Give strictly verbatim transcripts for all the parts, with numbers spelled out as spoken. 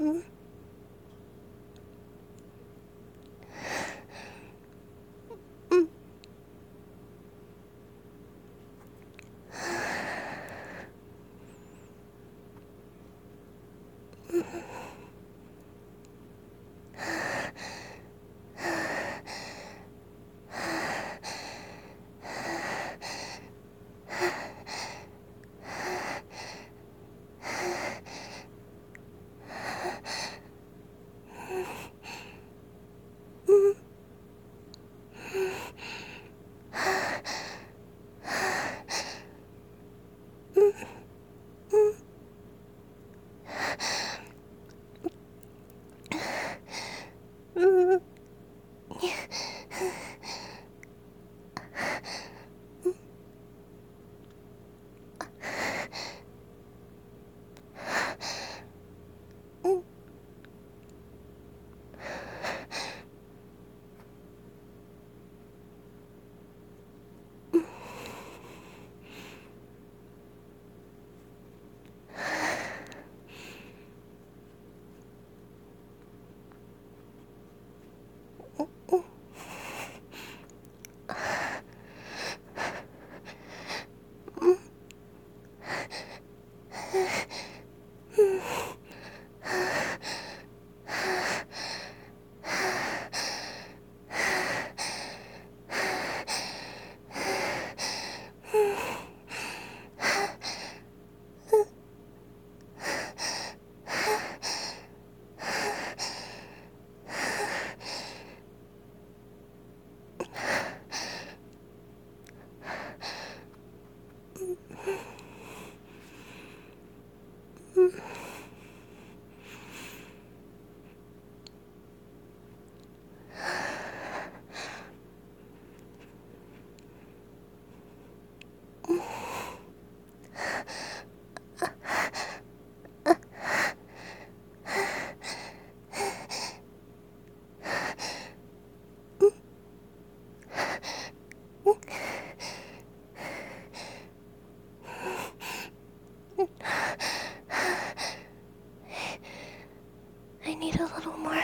I need a little more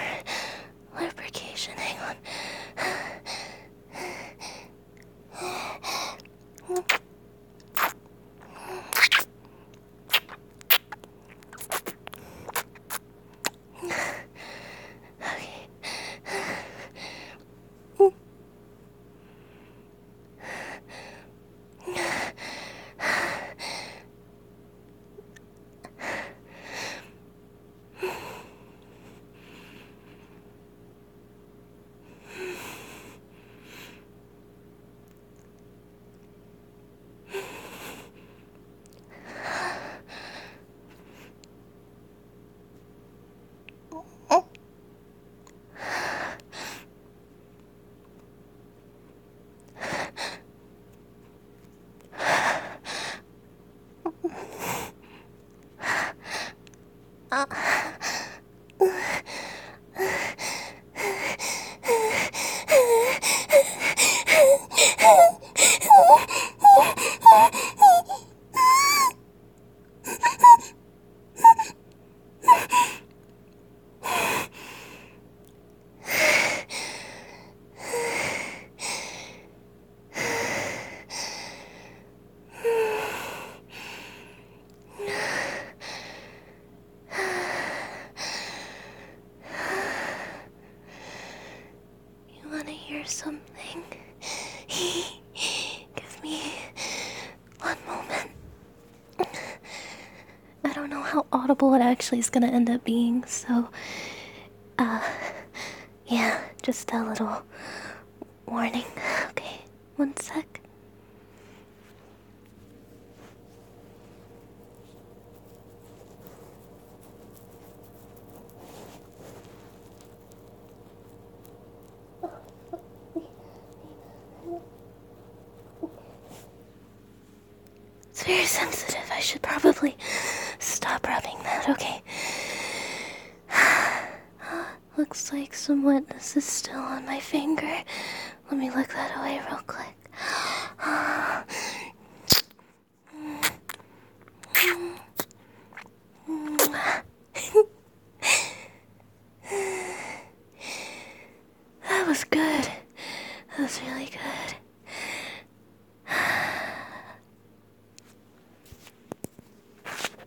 lubrication. Hang on. Something. Give me one moment. I don't know how audible it actually is gonna end up being, so uh yeah, just a little warning. Okay, one sec. It's very sensitive. I should probably stop rubbing that, okay? Looks like some wetness is still on my finger. Let me lick that away real quick. That was really good.